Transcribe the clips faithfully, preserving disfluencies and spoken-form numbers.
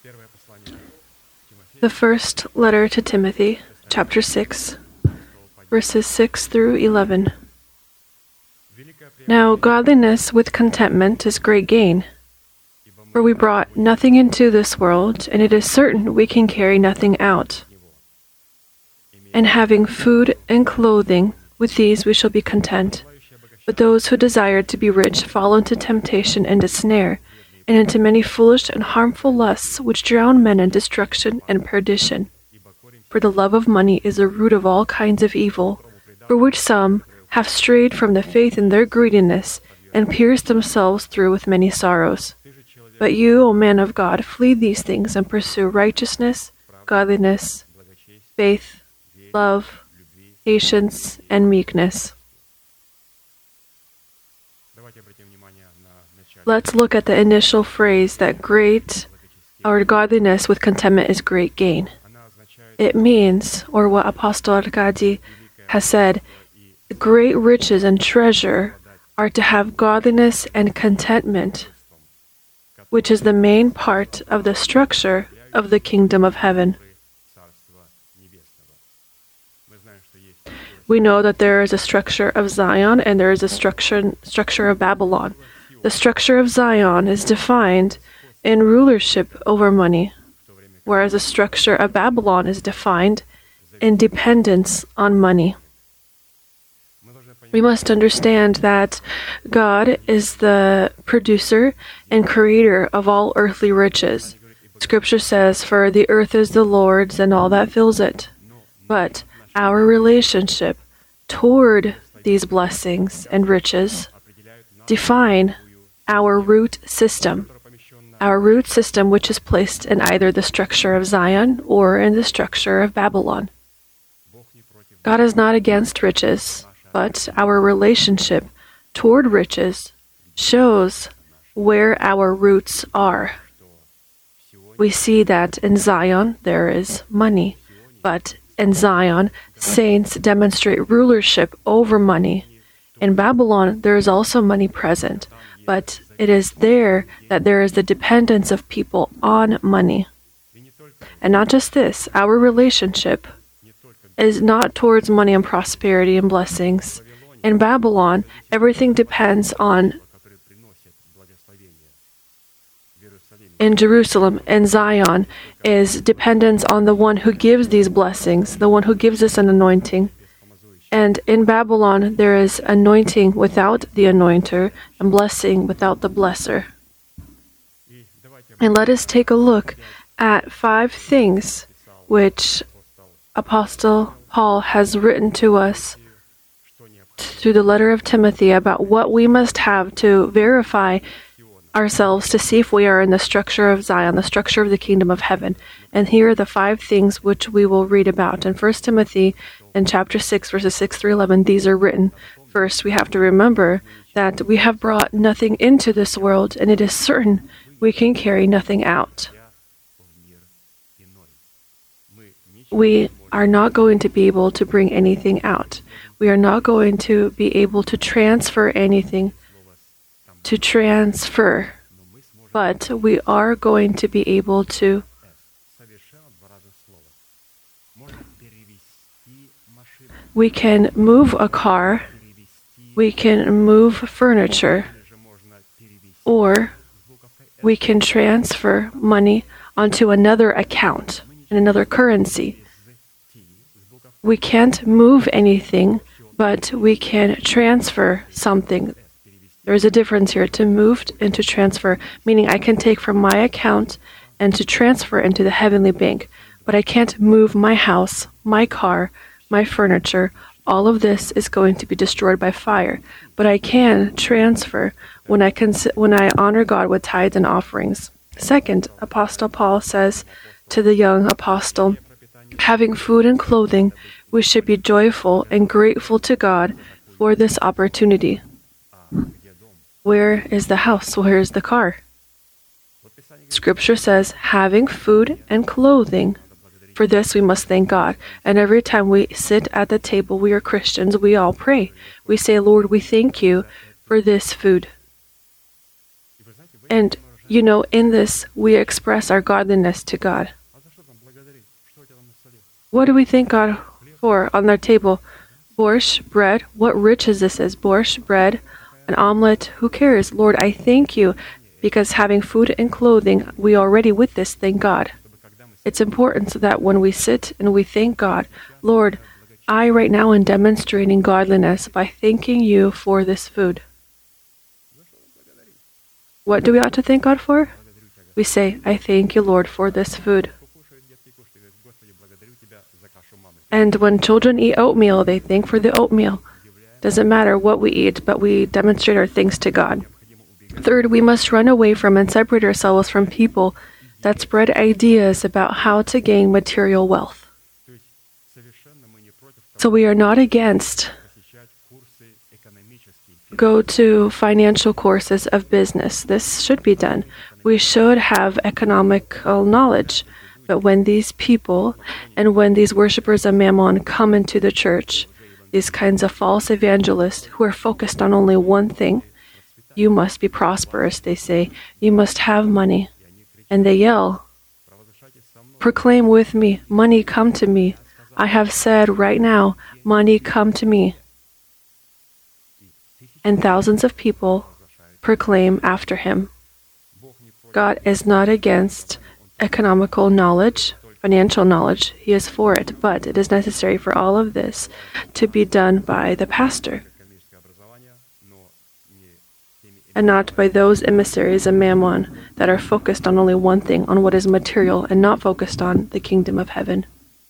The first letter to Timothy, chapter six, verses six through eleven. Now godliness with contentment is great gain, for we brought nothing into this world, and it is certain we can carry nothing out. And having food and clothing, with these we shall be content. But those who desire to be rich fall into temptation and a snare, and into many foolish and harmful lusts, which drown men in destruction and perdition. For the love of money is the root of all kinds of evil, for which some have strayed from the faith in their greediness, and pierced themselves through with many sorrows. But you, O man of God, flee these things and pursue righteousness, godliness, faith, love, patience, and meekness. Let's look at the initial phrase that great, or godliness with contentment is great gain. It means, or what Apostle Arkady has said, great riches and treasure are to have godliness and contentment, which is the main part of the structure of the kingdom of heaven. We know that there is a structure of Zion and there is a structure, structure of Babylon. The structure of Zion is defined in rulership over money, whereas the structure of Babylon is defined in dependence on money. We must understand that God is the producer and creator of all earthly riches. Scripture says, "For the earth is the Lord's and all that fills it." But our relationship toward these blessings and riches define our root system. Our root system, which is placed in either the structure of Zion or in the structure of Babylon. God is not against riches, but our relationship toward riches shows where our roots are. We see that in Zion there is money, but in Zion, saints demonstrate rulership over money. In Babylon, there is also money present, but it is there that there is the dependence of people on money. And not just this, our relationship is not towards money and prosperity and blessings. In Babylon, everything depends on, in Jerusalem and Zion, is dependence on the one who gives these blessings, the one who gives us an anointing. And in Babylon, there is anointing without the anointer and blessing without the blesser. And let us take a look at five things which Apostle Paul has written to us through the letter of Timothy about what we must have to verify ourselves to see if we are in the structure of Zion, the structure of the kingdom of heaven. And here are the five things which we will read about. In First Timothy, in chapter six, verses six through eleven, these are written. First, we have to remember that we have brought nothing into this world, and it is certain we can carry nothing out. We are not going to be able to bring anything out. We are not going to be able to transfer anything to transfer, but we are going to be able to we can move a car, we can move furniture, or we can transfer money onto another account in another currency. We can't move anything, but we can transfer something. There is a difference here to move and to transfer, meaning I can take from my account and to transfer into the heavenly bank, but I can't move my house, my car, my furniture. All of this is going to be destroyed by fire, but I can transfer when I cons- when I honor God with tithes and offerings. Second, Apostle Paul says to the young apostle, having food and clothing, we should be joyful and grateful to God for this opportunity. Where is the house? Where is the car? Scripture says, having food and clothing. For this we must thank God. And every time we sit at the table, we are Christians, we all pray. We say, Lord, we thank you for this food. And, you know, in this, we express our godliness to God. What do we thank God for on their table? Borscht, bread. What riches this is. Borscht, bread, an omelet. Who cares? Lord, I thank you because having food and clothing, we already with this thank God. It's important so that when we sit and we thank God, Lord, I right now am demonstrating godliness by thanking you for this food. What do we ought to thank God for? We say, I thank you, Lord, for this food. And when children eat oatmeal, they thank for the oatmeal. Doesn't matter what we eat, but we demonstrate our thanks to God. Third, we must run away from and separate ourselves from people that spread ideas about how to gain material wealth. So we are not against go to financial courses of business. This should be done. We should have economical knowledge. But when these people and when these worshippers of Mammon come into the church, these kinds of false evangelists who are focused on only one thing, you must be prosperous, they say. You must have money. And they yell, proclaim with me, money come to me. I have said right now, money come to me. And thousands of people proclaim after him. God is not against economical knowledge, financial knowledge. He is for it, but it is necessary for all of this to be done by the pastor and not by those emissaries of Mammon that are focused on only one thing, on what is material, and not focused on the kingdom of heaven.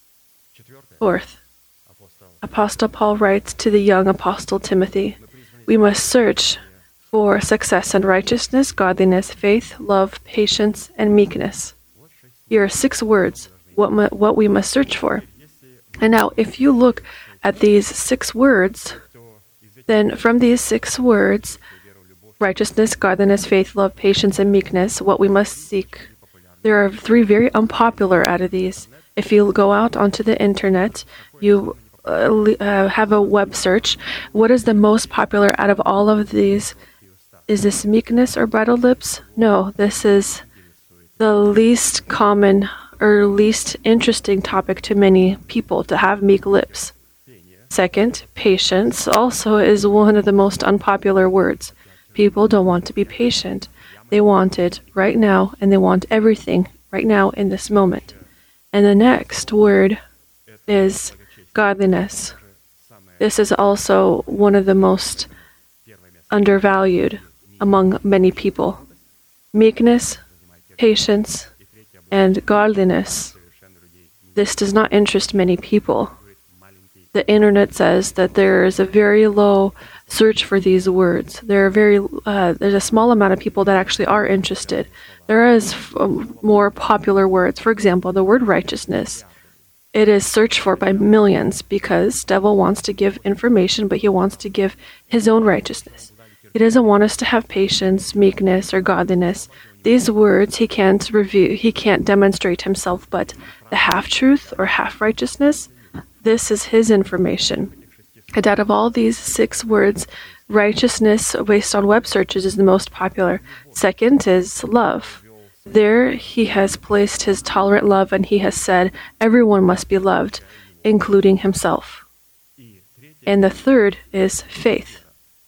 Fourth, Apostle Paul writes to the young apostle Timothy, we must search for success and righteousness, godliness, faith, love, patience, and meekness. Here are six words, what, mu- what we must search for. And now, if you look at these six words, then from these six words, righteousness, godliness, faith, love, patience, and meekness, what we must seek, there are three very unpopular out of these. If you go out onto the internet, you uh, uh, have a web search, what is the most popular out of all of these? Is this meekness or bridal lips? No, this is the least common or least interesting topic to many people, to have meek lips. Second, patience also is one of the most unpopular words. People don't want to be patient. They want it right now, and they want everything right now in this moment. And the next word is godliness. This is also one of the most undervalued among many people. Meekness, patience, and godliness. This does not interest many people. The internet says that there is a very low search for these words. There are very uh, there's a small amount of people that actually are interested. There is f- more popular words. For example, the word righteousness. It is searched for by millions because devil wants to give information, but he wants to give his own righteousness. He doesn't want us to have patience, meekness, or godliness. These words he can't review, he can't demonstrate himself, but the half-truth or half-righteousness, this is his information. And out of all these six words, righteousness, based on web searches, is the most popular. Second is love. There he has placed his tolerant love, and he has said everyone must be loved, including himself. And the third is faith.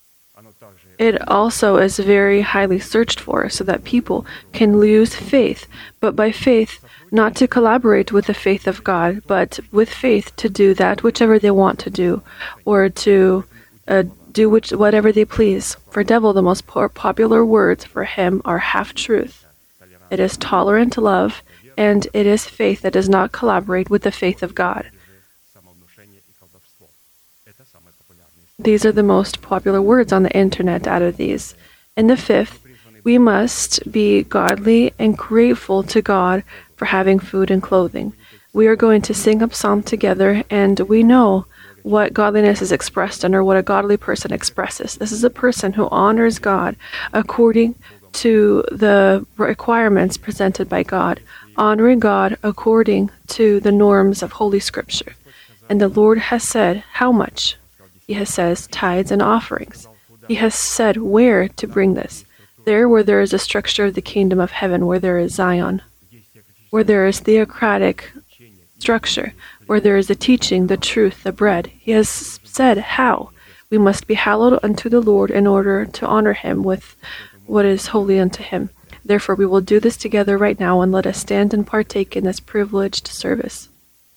It also is very highly searched for, so that people can lose faith, but by faith, not to collaborate with the faith of God, but with faith to do that whichever they want to do, or to uh, do which, whatever they please. For devil, the most po- popular words for him are half-truth. It is tolerant love, and it is faith that does not collaborate with the faith of God. These are the most popular words on the internet out of these. And the fifth, we must be godly and grateful to God for having food and clothing. We are going to sing a psalm together, and we know what godliness is expressed in, or what a godly person expresses. This is a person who honors God according to the requirements presented by God, honoring God according to the norms of Holy Scripture. And the Lord has said how much. He has said tithes and offerings. He has said where to bring this. There where there is a structure of the kingdom of heaven, where there is Zion, where there is theocratic structure, where there is the teaching, the truth, the bread. He has said how we must be hallowed unto the Lord in order to honor him with what is holy unto him. Therefore, we will do this together right now, and let us stand and partake in this privileged service.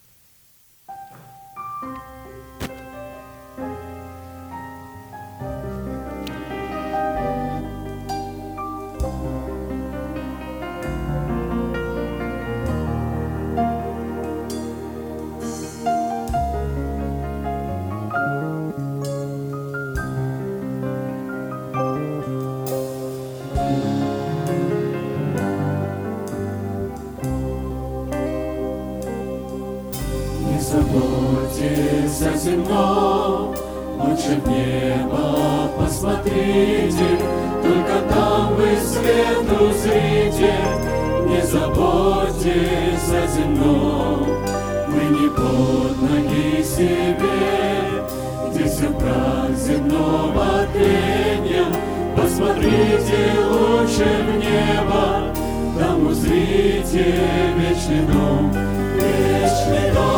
Заботьтесь о земном, лучше в небо посмотрите, только там вы свет узрите. Не заботьтесь о земном, вы не под ноги себе, где все прах земного тления. Посмотрите лучше в небо, там узрите вечный дом. Вечный дом,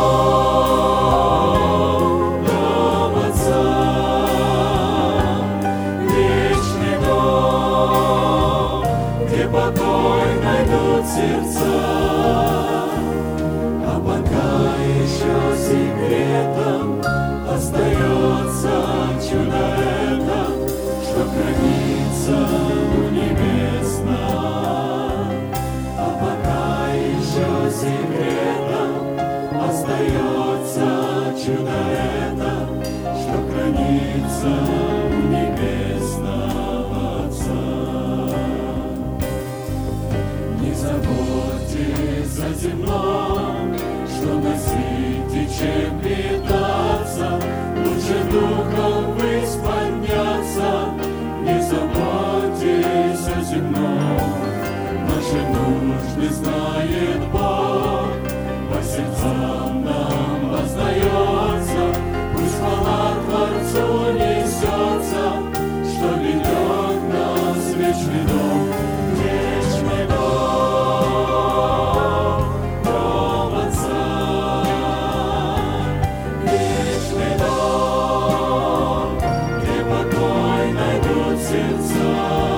дом Отца, вечный дом, где покой найдут сердца. А пока еще секретом остается чудо это, что хранится у небесном. А пока еще секретом остается чудо это, что хранится у небесного Отца. Не заботьтесь о земном, что носить и чем питаться, лучше духом ввысь подняться. Не заботьтесь о земном, наши нужды знает Бог, по сердцам нам воздается. Пусть хвала Творцу несется, что ведет нас в вечный дом. Вечный дом, дом Отца, вечный дом, где покой найдут сердца.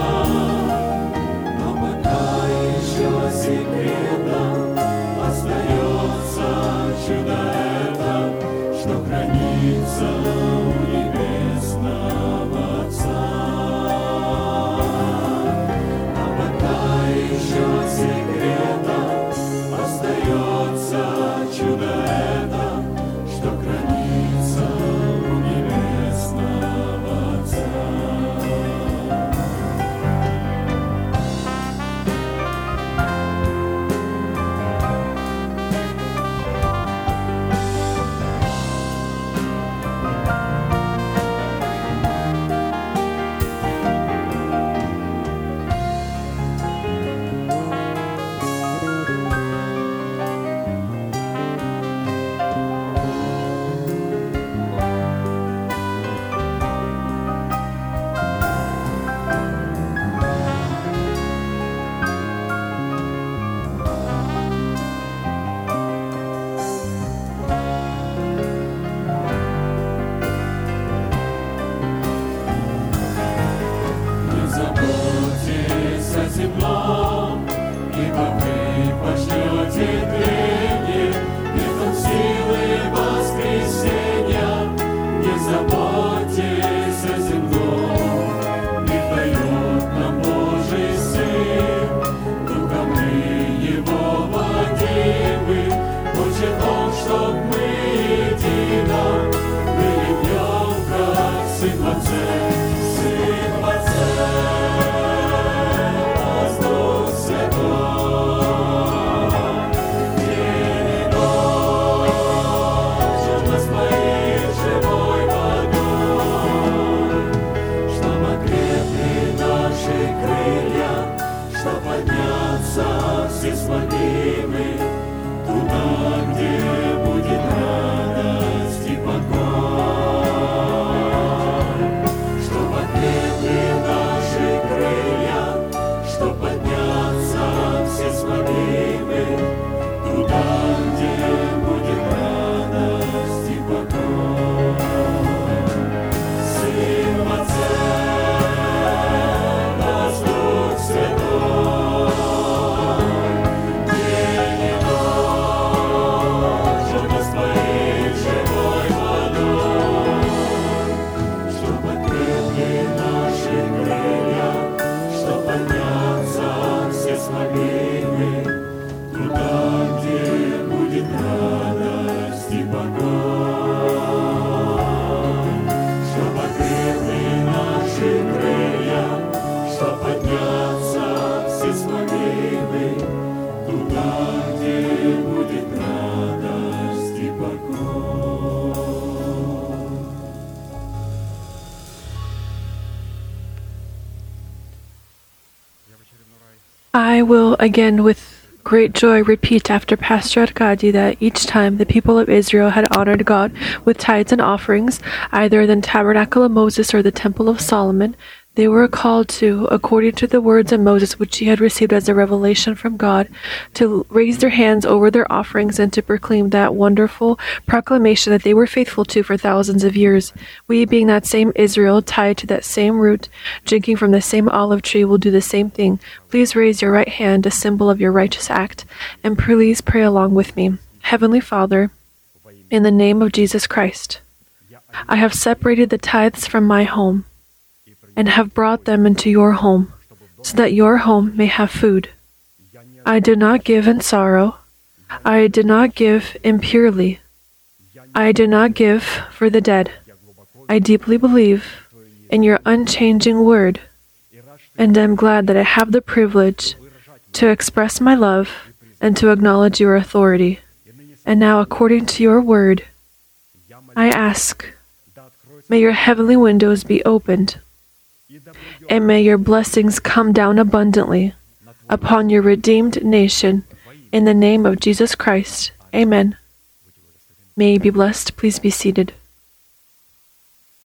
Но пока еще секретом остается чудо это, что хранится у небесного Отца. А пока еще секретом остается чудо это, что хранится у небесного Отца. Не заботьтесь о земном, ибо вы пошлете тление, летом силы воскресения. Не заботьтесь о земном, мир дает нам Божий Сын, духом мы Его водимы. Хочет Он, чтоб мы едино были в Нем, как Сын в Отце. Сын в Отце, Воздух Святой, День и ночь Он воспоит живой водой, чтоб окрепли наши крылья, чтоб подняться все смогли мы туда, где будет радость и покой. Чтоб окрепли наши крылья, все смогли туда, где будет радость и покой. Сын в Отце, наш Дух Святой, день и ночь Он воспоит живой водой, чтоб окрепли наши крылья, чтоб подняться все смогли мы туда, где будет радость и покой. Чтоб окрепли наши крылья, чтоб подняться все смогли мы туда, где будет радость и покой. I will again with great joy repeat after Pastor Arkady that each time the people of Israel had honored God with tithes and offerings, either in the tabernacle of Moses or the temple of Solomon, they were called to, according to the words of Moses which he had received as a revelation from God, to raise their hands over their offerings and to proclaim that wonderful proclamation that they were faithful to for thousands of years. We, being that same Israel, tied to that same root, drinking from the same olive tree, will do the same thing. Please raise your right hand, a symbol of your righteous act, and please pray along with me. Heavenly Father, in the name of Jesus Christ, I have separated the tithes from my home and have brought them into your home, so that your home may have food. I do not give in sorrow. I do not give impurely. I do not give for the dead. I deeply believe in your unchanging word, and am glad that I have the privilege to express my love and to acknowledge your authority. And now, according to your word, I ask, may your heavenly windows be opened, and may your blessings come down abundantly upon your redeemed nation. In the name of Jesus Christ. Amen. May you be blessed. Please be seated.